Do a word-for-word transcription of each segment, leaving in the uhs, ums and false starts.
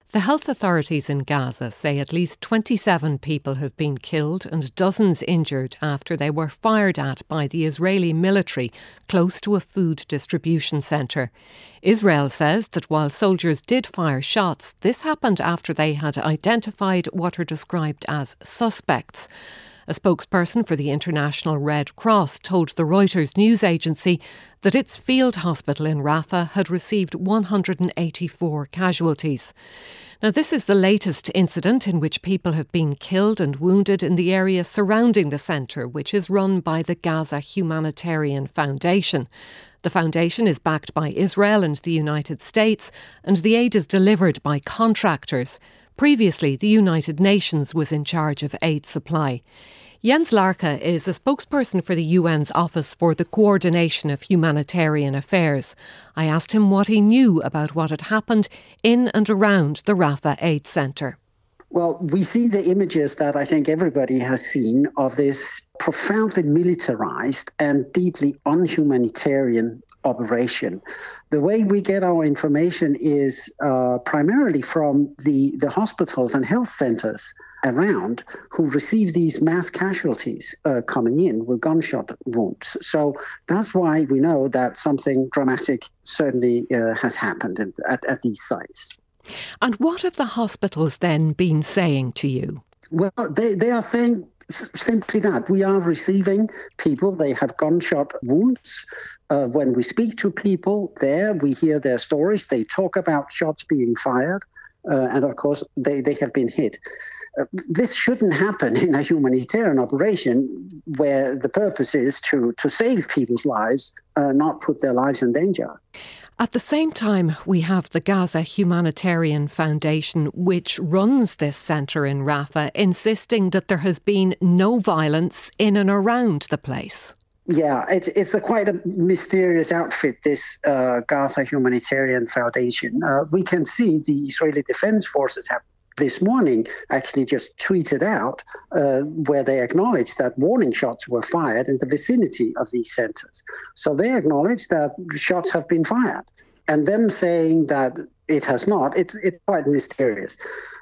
The health authorities in Gaza say at least twenty-seven people have been killed and dozens injured after they were fired at by the Israeli military close to a food distribution centre. Israel says that while soldiers did fire shots, this happened after they had identified what are described as suspects. A spokesperson for the International Red Cross told the Reuters news agency that its field hospital in Rafah had received one hundred eighty-four casualties. Now, this is the latest incident in which people have been killed and wounded in the area surrounding the centre, which is run by the Gaza Humanitarian Foundation. The foundation is backed by Israel and the United States, and the aid is delivered by contractors. Previously, the United Nations was in charge of aid supply. Jens Larke is a spokesperson for the U N's Office for the Coordination of Humanitarian Affairs. I asked him what he knew about what had happened in and around the Rafah Aid Centre. Well, we see the images that I think everybody has seen of this profoundly militarized and deeply unhumanitarian operation. The way we get our information is uh, primarily from the, the hospitals and health centres around who receive these mass casualties uh, coming in with gunshot wounds. So that's why we know that something dramatic certainly uh, has happened at, at these sites. And what have the hospitals then been saying to you? Well, they, they are saying simply that. We are receiving people, they have gunshot wounds. Uh, when we speak to people there, we hear their stories. They talk about shots being fired. Uh, and of course, they, they have been hit. Uh, this shouldn't happen in a humanitarian operation where the purpose is to, to save people's lives, uh, not put their lives in danger. At the same time, we have the Gaza Humanitarian Foundation, which runs this centre in Rafah, insisting that there has been no violence in and around the place. Yeah, it's it's a quite a mysterious outfit, this uh, Gaza Humanitarian Foundation. Uh, we can see the Israeli Defense Forces have this morning actually just tweeted out uh, where they acknowledged that warning shots were fired in the vicinity of these centres. So they acknowledge that shots have been fired. And them saying that it has not, it's, it's quite mysterious.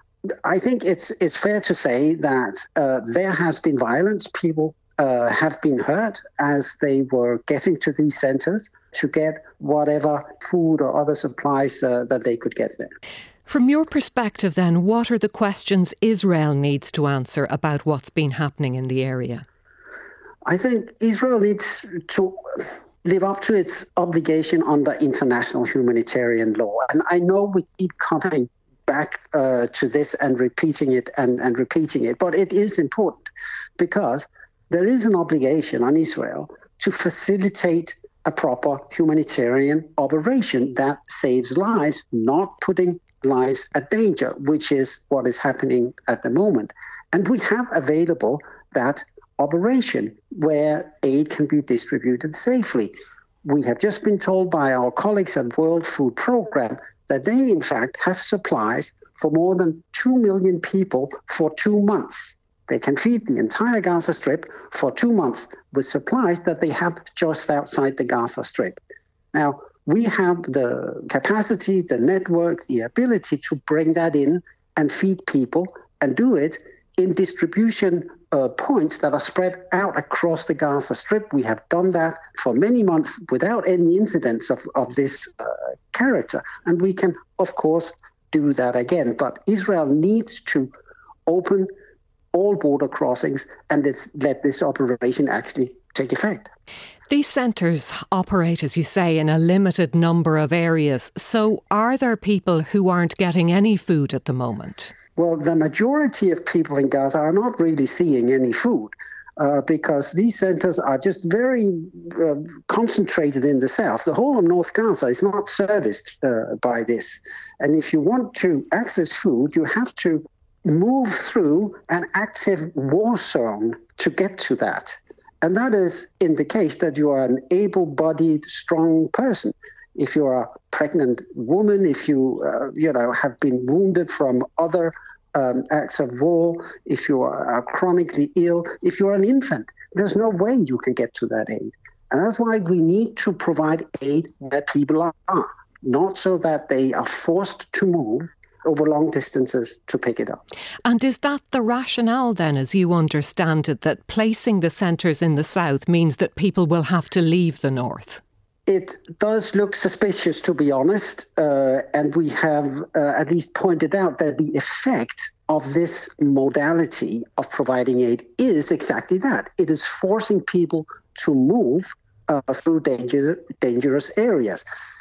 I think it's, it's fair to say that uh, there has been violence. People uh, have been hurt as they were getting to these centres to get whatever food or other supplies uh, that they could get there. From your perspective then, what are the questions Israel needs to answer about what's been happening in the area? I think Israel needs to live up to its obligation under international humanitarian law. And I know we keep coming back uh, to this and repeating it and, and repeating it, but it is important because there is an obligation on Israel to facilitate a proper humanitarian operation that saves lives, not putting lives at danger, which is what is happening at the moment. And we have available that operation where aid can be distributed safely. We have just been told by our colleagues at World Food Programme that they, in fact, have supplies for more than two million people for two months. They can feed the entire Gaza Strip for two months with supplies that they have just outside the Gaza Strip. Now, we have the capacity, the network, the ability to bring that in and feed people and do it in distribution uh, points that are spread out across the Gaza Strip. We have done that for many months without any incidents of, of this uh, character. And we can, of course, do that again. But Israel needs to open all border crossings and let this operation actually take effect. These centres operate, as you say, in a limited number of areas. So are there people who aren't getting any food at the moment? Well, the majority of people in Gaza are not really seeing any food uh, because these centres are just very uh, concentrated in the south. The whole of North Gaza is not serviced uh, by this. And if you want to access food, you have to move through an active war zone to get to that. And that is in the case that you are an able-bodied, strong person. If you are a pregnant woman, if you, uh, you know, have been wounded from other um, acts of war, if you are chronically ill, if you are an infant, there's no way you can get to that aid. And that's why we need to provide aid where people are, not so that they are forced to move, over long distances to pick it up. And is that the rationale then, as you understand it, that placing the centres in the south means that people will have to leave the north? It does look suspicious, to be honest, uh, and we have uh, at least pointed out that the effect of this modality of providing aid is exactly that. It is forcing people to move uh, through danger, dangerous areas.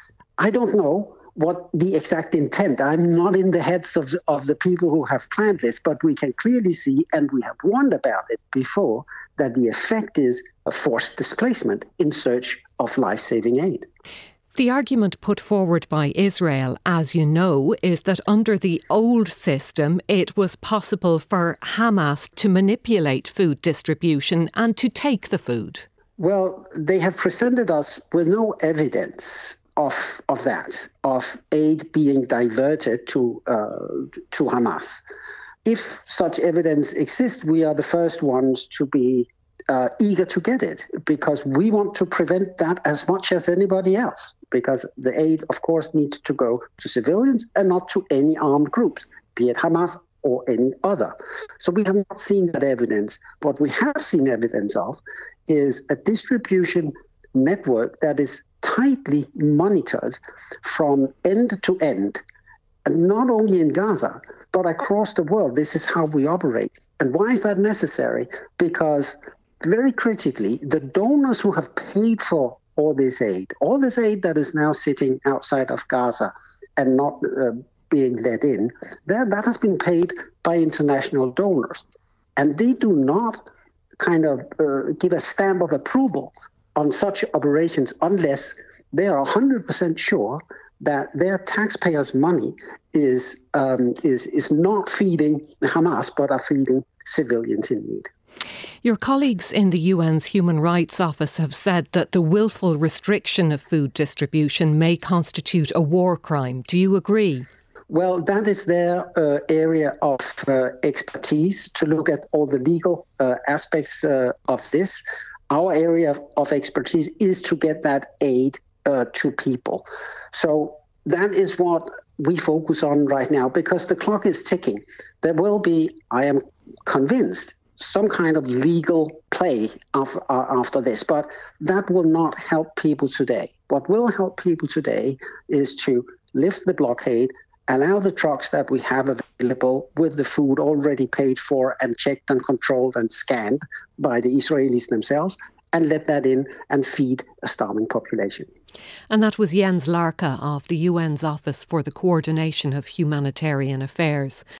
I don't know what the exact intent. I'm not in the heads of, of the people who have planned this, but we can clearly see, and we have warned about it before, that the effect is a forced displacement in search of life-saving aid. The argument put forward by Israel, as you know, is that under the old system, it was possible for Hamas to manipulate food distribution and to take the food. Well, they have presented us with no evidence of of that, of aid being diverted to uh, to Hamas. If such evidence exists, we are the first ones to be uh, eager to get it, because we want to prevent that as much as anybody else, because the aid, of course, needs to go to civilians and not to any armed groups, be it Hamas or any other. So we have not seen that evidence. What we have seen evidence of is a distribution network that is tightly monitored from end to end, and not only in Gaza, but across the world. This is how we operate. And why is that necessary? Because very critically, the donors who have paid for all this aid, all this aid that is now sitting outside of Gaza and not uh, being let in, that, that has been paid by international donors. And they do not kind of uh, give a stamp of approval on such operations unless they are one hundred percent sure that their taxpayers' money is um, is is not feeding Hamas, but are feeding civilians in need. Your colleagues in the U N's Human Rights Office have said that the willful restriction of food distribution may constitute a war crime. Do you agree? Well, that is their uh, area of uh, expertise, to look at all the legal uh, aspects uh, of this. Our area of, of expertise is to get that aid uh, to people. So that is what we focus on right now, because the clock is ticking. There will be, I am convinced, some kind of legal play after, uh, after this, but that will not help people today. What will help people today is to lift the blockade, allow the trucks that we have available with the food already paid for and checked and controlled and scanned by the Israelis themselves, and let that in and feed a starving population. And that was Jens Larke of the U N's Office for the Coordination of Humanitarian Affairs.